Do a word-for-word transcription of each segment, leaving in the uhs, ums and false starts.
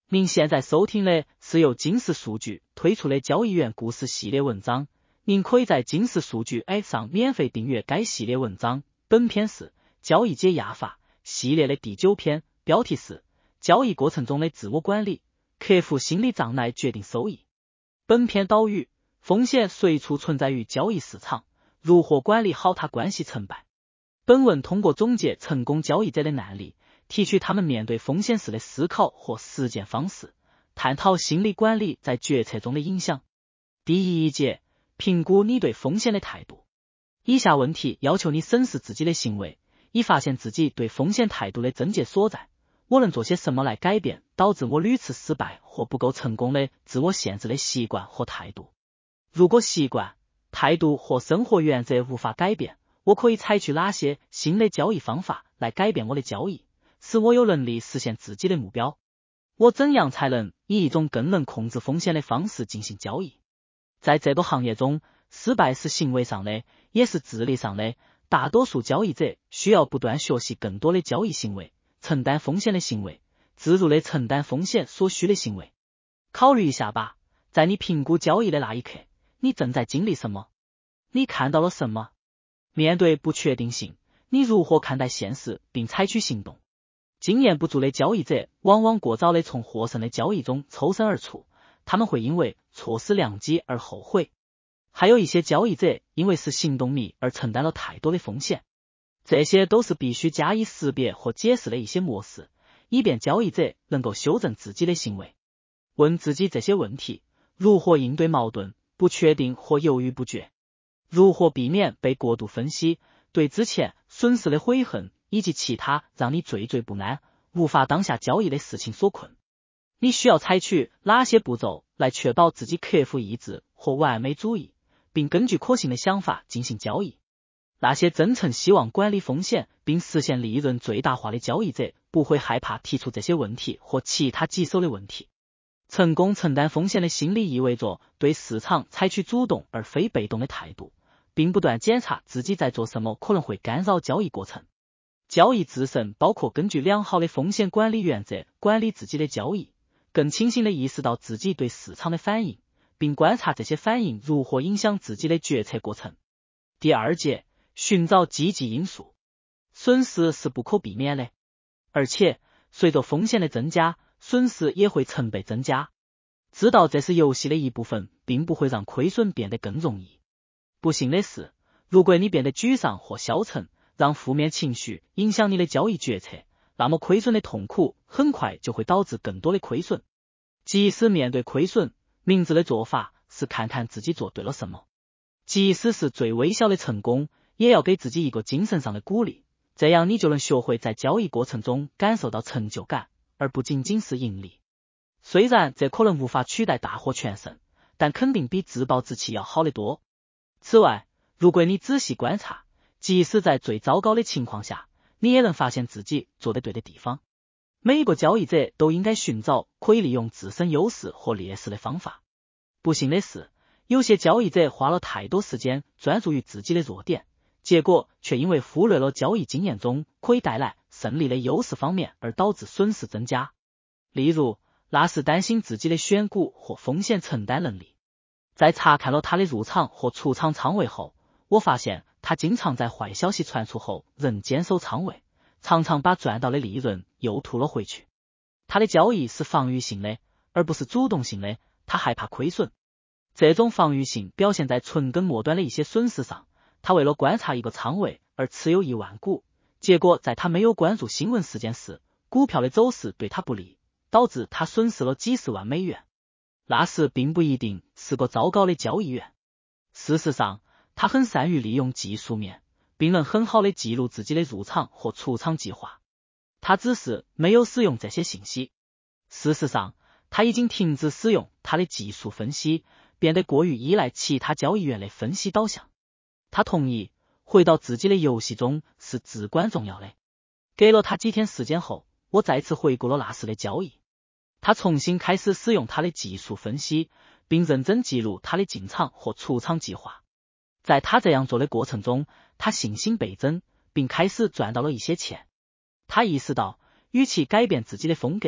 您现在收听的是由金石数据推出的交易员故事系列文章，您可以在金石数据 App 上免费订阅该系列文章。本篇是交易解压法系列的第九篇，标题是交易过程中的自我管理，克服心理障碍决定收益。本篇导语：风险随处存在于交易市场，如何管理好它关系成败。本文通过总结成功交易者的案例，提取他们面对风险时的思考或实践方式，探讨心理管理在决策中的影响。第一节，评估你对风险的态度。以下问题要求你审视自己的行为，以发现自己对风险态度的症结所在。我能做些什么来改变导致我屡次失败或不够成功的自我限制的习惯或态度？如果习惯、态度或生活原则无法改变，我可以采取哪些新的交易方法来改变我的交易，使我有能力实现自己的目标？我怎样才能以一种更能控制风险的方式进行交易？在这个行业中，失败是行为上的，也是智力上的。大多数交易者需要不断学习更多的交易行为，承担风险的行为，自如的承担风险所需的行为。考虑一下吧，在你评估交易的那一刻，你正在经历什么？你看到了什么？面对不确定性，你如何看待现实并采取行动？经验不足的交易者往往过早的从获胜的交易中抽身而出，他们会因为错失良机而后悔。还有一些交易者因为是行动迷而承担了太多的风险。这些都是必须加以识别或解释的一些模式，以便交易者能够修正自己的行为。问自己这些问题：如何应对矛盾、不确定或犹豫不决？如何避免被过度分析、对之前损失的悔恨以及其他让你惴惴不安、无法当下交易的事情所困？你需要采取哪些步骤来确保自己克服意志或完美主义，并根据可行的想法进行交易？那些真诚希望管理风险并实现利润最大化的交易者不会害怕提出这些问题或其他棘手的问题。成功承担风险的心理意味着对市场采取主动而非被动的态度，并不断检查自己在做什么可能会干扰交易过程。交易制胜包括根据良好的风险管理原则管理自己的交易，更清醒地意识到自己对市场的反应，并观察这些反应如何影响自己的决策过程。第二节，寻找积极因素。损失是不可避免的，而且随着风险的增加，损失也会成倍增加。知道这是游戏的一部分，并不会让亏损变得更容易。不幸的是，如果你变得沮丧或消沉，让负面情绪影响你的交易决策，那么亏损的痛苦很快就会导致更多的亏损。即使面对亏损，明智的做法是看看自己做对了什么。即使是最微小的成功，也要给自己一个精神上的鼓励，这样你就能学会在交易过程中感受到成就感，而不仅仅是盈利。虽然这可能无法取代大获全胜，但肯定比自暴自弃要好得多。此外，如果你仔细观察，即使在最糟糕的情况下，你也能发现自己做得对的地方。每一个交易者都应该寻找可以利用自身优势或劣势的方法。不幸的是，有些交易者花了太多时间专注于自己的弱点，结果却因为忽略了交易经验中可以带来胜利的优势方面而导致损失增加。例如，那是担心自己的选股或风险承担能力。在查看了他的入场或出场仓位后，我发现他经常在坏消息传出后仍坚守仓位，常常把赚到的利润又吐了回去。他的交易是防御性的，而不是主动性的，他害怕亏损。这种防御性表现在存根末端的一些损失上，他为了观察一个仓位而持有一万股，结果在他没有关注新闻事件时，股票的走势对他不利，导致他损失了几十万美元。那时并不一定是个糟糕的交易员。事实上，他很善于利用技术面，并能很好地记录自己的入场或出场计划。他只是没有使用这些信息。事实上，他已经停止使用他的技术分析，变得过于依赖其他交易员的分析导向。他同意回到自己的游戏中是至关重要的。给了他几天时间后，我再次回顾了那时的交易。他重新开始使用他的技术分析，并认真记录他的进场或出场计划。在他这样做的过程中，他信心倍增，并开始赚到了一些钱。他意识到，与其改变自己的风格，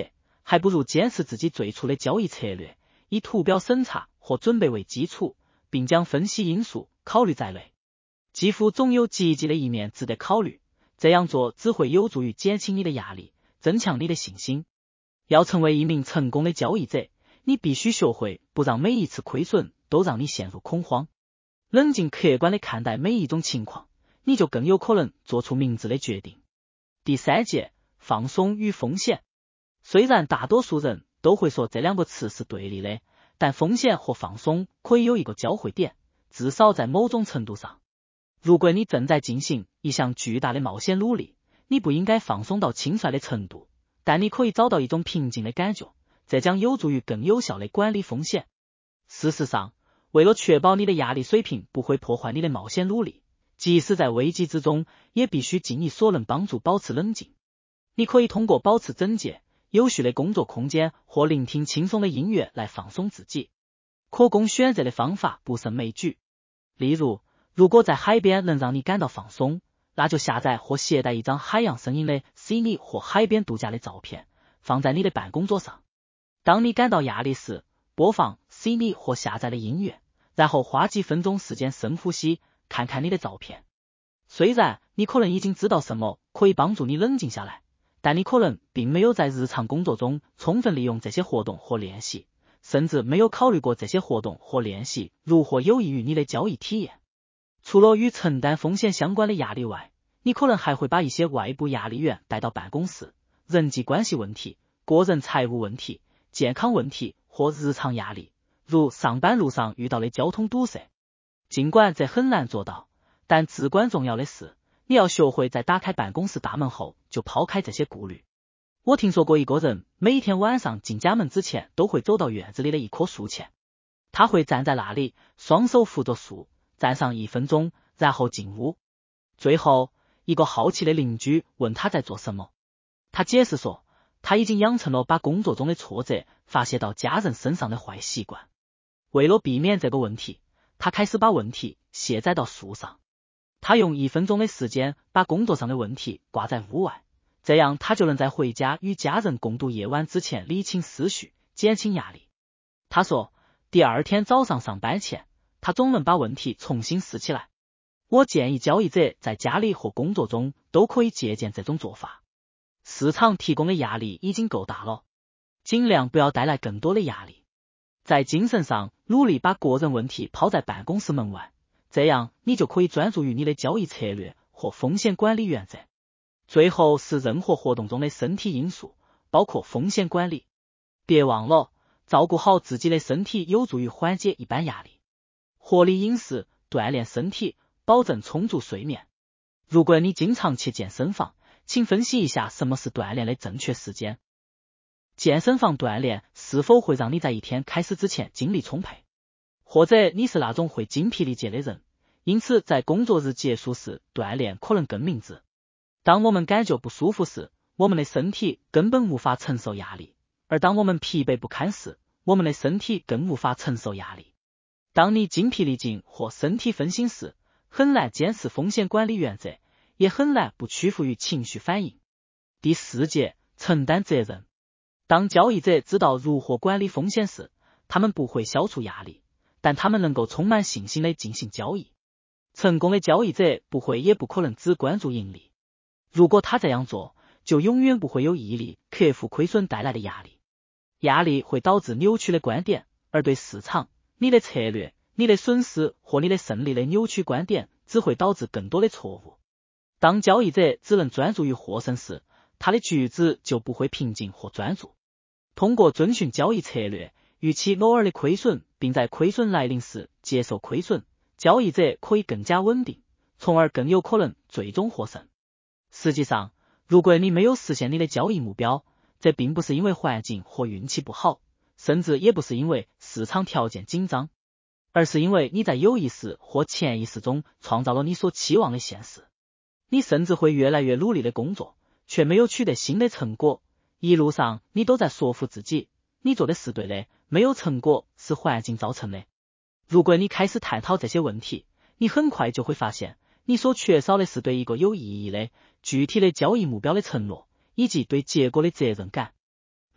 还不如坚持自己最初的交易策略，以图表审查或准备为基础，并将分析因素考虑在内。几乎总有积极的一面值得考虑，这样做只会有助于减轻你的压力，增强你的信心。要成为一名成功的交易者，你必须学会不让每一次亏损都让你陷入恐慌，冷静客观地看待每一种情况，你就更有可能做出明智的决定。第三节，放松与风险。虽然大多数人都会说这两个词是对立的，但风险和放松可以有一个交汇点，至少在某种程度上。如果你正在进行一项巨大的冒险努力，你不应该放松到轻率的程度，但你可以找到一种平静的感觉，这将有助于更有效地管理风险。事实上，为了确保你的压力水平不会破坏你的冒险努力，即使在危机之中，也必须尽你所能帮助保持冷静。你可以通过保持整洁、有序的工作空间或聆听轻松的音乐来放松自己。可供选择的方法不胜枚举。例如，如果在海边能让你感到放松，那就下载或携带一张海洋声音的 C D 或海边度假的照片，放在你的办公桌上。当你感到压力时，播放 C D 或下载的音乐，然后花几分钟时间深呼吸，看看你的照片。虽然你可能已经知道什么可以帮助你冷静下来，但你可能并没有在日常工作中充分利用这些活动或练习，甚至没有考虑过这些活动或练习如何有益于你的交易体验。除了与承担风险相关的压力外，你可能还会把一些外部压力源带到办公室，人际关系问题、个人财务问题、健康问题或日常压力，如上班路上遇到的交通堵塞。尽管这很难做到，但至关重要的是，你要学会在打开办公室大门后就抛开这些顾虑。我听说过一个人每天晚上进家门之前都会走到院子里的一棵树前，他会站在那里，双手扶着树，站上一分钟，然后进屋。最后，一个好奇的邻居问他在做什么，他解释说，他已经养成了把工作中的挫折发泄到家人身上的坏习惯。为了避免这个问题，他开始把问题卸载到树上。他用一分钟的时间把工作上的问题挂在屋外，这样他就能在回家与家人共度夜晚之前理清思绪，减轻压力。他说，第二天早上上班前，他总能把问题重新拾起来。我建议交易者在家里或工作中都可以借鉴这种做法。市场提供的压力已经够大了，尽量不要带来更多的压力。在精神上努力把个人问题抛在办公室门外，这样你就可以专注于你的交易策略或风险管理原则。最后是任何活动中的身体因素，包括风险管理。别忘了，照顾好自己的身体有助于缓解一般压力。合理饮食，锻炼身体，保证充足睡眠。如果你经常去健身房，请分析一下什么是锻炼的正确时间。健身房锻炼是否会让你在一天开始之前精力充沛？或者你是那种会精疲力竭的人，因此在工作日结束时锻炼可能更明智。当我们感觉不舒服时，我们的身体根本无法承受压力，而当我们疲惫不堪时，我们的身体更无法承受压力。当你精疲力尽或身体分心时，很难坚持风险管理原则，也很难不屈服于情绪反应。第四节，承担责任。当交易者知道如何管理风险时，他们不会消除压力，但他们能够充满信心地进行交易。成功的交易者不会也不可能只关注盈利。如果他这样做，就永远不会有毅力克服亏损带来的压力。压力会导致扭曲的观点，而对市场、你的策略、你的损失或你的胜利的扭曲观点只会导致更多的错误。当交易者只能专注于获胜时，他的举止就不会平静或专注。通过遵循交易策略，预期偶尔的亏损，并在亏损来临时接受亏损，交易者可以更加稳定，从而更有可能最终获胜。实际上，如果你没有实现你的交易目标，这并不是因为环境或运气不好，甚至也不是因为市场条件紧张，而是因为你在有意识或潜意识中创造了你所期望的现实。你甚至会越来越努力的工作，却没有取得新的成果。一路上你都在说服自己，你做的是对的，没有成果是环境造成的。如果你开始探讨这些问题，你很快就会发现，你所缺少的是对一个有意义的、具体的交易目标的承诺，以及对结果的责任感。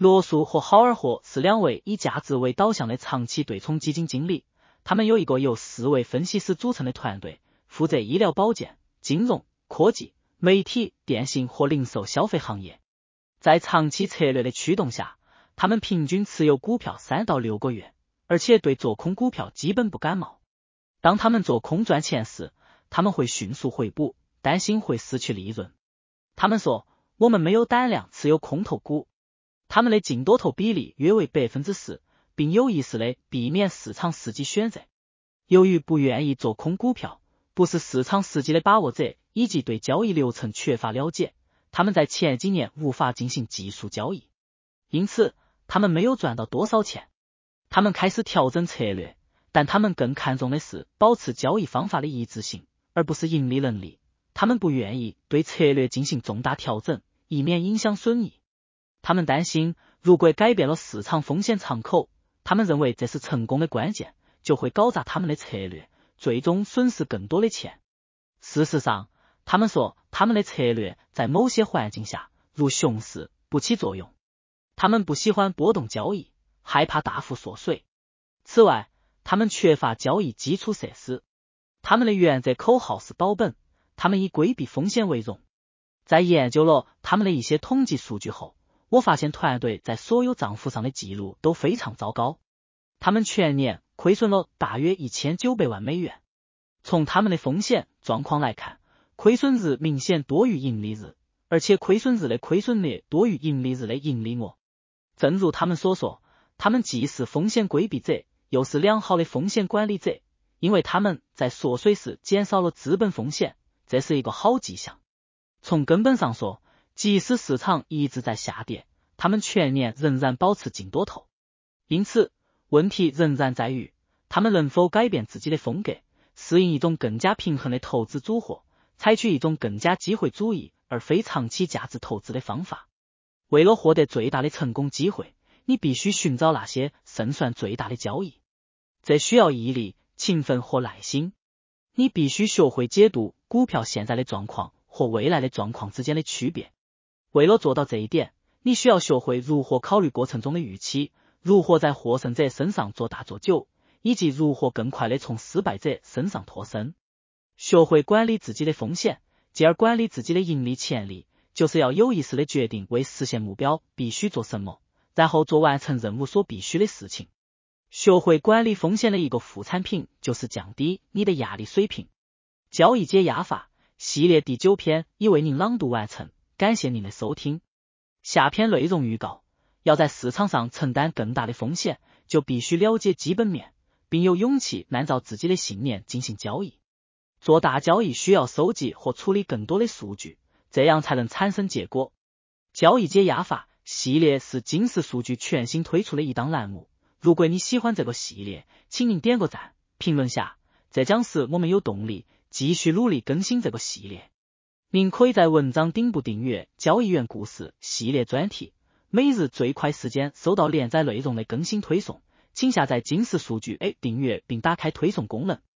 罗素和豪尔霍是两位以价值为导向的长期对冲基金经理，他们有一个由四位分析师组成的团队，负责医疗保健、金融、科技、媒体、电信和零售消费行业。在长期策略的驱动下，他们平均持有股票三到六个月，而且对做空股票基本不感冒。当他们做空赚钱时，他们会迅速回补，担心会失去利润。他们说，我们没有胆量持有空头股。他们的净多头比例约为 百分之四， 并有意识地避免市场时机选择。由于不愿意做空股票，不是市场时机的把握者，以及对交易流程缺乏了解，他们在前几年无法进行技术交易，因此他们没有赚到多少钱。他们开始调整策略，但他们更看重的是保持交易方法的一致性，而不是盈利能力。他们不愿意对策略进行重大调整，以免影响损益。他们担心，如果改变了市场风险敞口，他们认为这是成功的关键，就会搞砸他们的策略，最终损失更多的钱。事实上，他们说他们的策略在某些环境下，如熊市，不起作用。他们不喜欢波动交易，害怕大幅缩水。此外，他们缺乏交易基础设施。他们的原则口号是保本，他们以规避风险为荣。在研究了他们的一些统计数据后，我发现团队在所有账户上的记录都非常糟糕。他们全年亏损了大约一千九百万美元。从他们的风险状况来看，亏损日明显多于盈利日，而且亏损日的亏损率多于盈利日的盈利额。正如他们所说，他们既是风险规避者，又是良好的风险管理者，因为他们在缩水时减少了资本风险，这是一个好迹象。从根本上说，即使市场一直在下跌，他们全年仍然保持净多头。因此，问题仍然在于，他们能否改变自己的风格，适应一种更加平衡的投资组合，采取一种更加机会主义而非长期价值投资的方法。为了获得最大的成功机会，你必须寻找那些胜算最大的交易。这需要毅力、勤奋和耐心。你必须学会解读股票现在的状况和未来的状况之间的区别。为了做到这一点，你需要学会如何考虑过程中的预期，如何在获胜者身上做大做久，以及如何更快地从失败者身上脱身。学会管理自己的风险，继而管理自己的盈利潜力，就是要有意识地决定为实现目标必须做什么，然后做完成任务所必须的事情。学会管理风险的一个副产品就是降低你的压力水平。交易解压法系列第九篇已为您朗读完成，感谢您的收听。下篇内容预告：要在市场上承担更大的风险，就必须了解基本面，并有勇气按照自己的信念进行交易。做大交易需要收集和处理更多的数据，这样才能产生结果。交易解压法系列是金石数据全新推出的一档栏目，如果你喜欢这个系列，请您点个赞，评论下，这将使我们有动力继续努力更新这个系列。您可以在文章顶部订阅交易员故事系列专题，每日最快时间收到连载内容的更新推送，请下载金石数据 A 订阅并打开推送功能。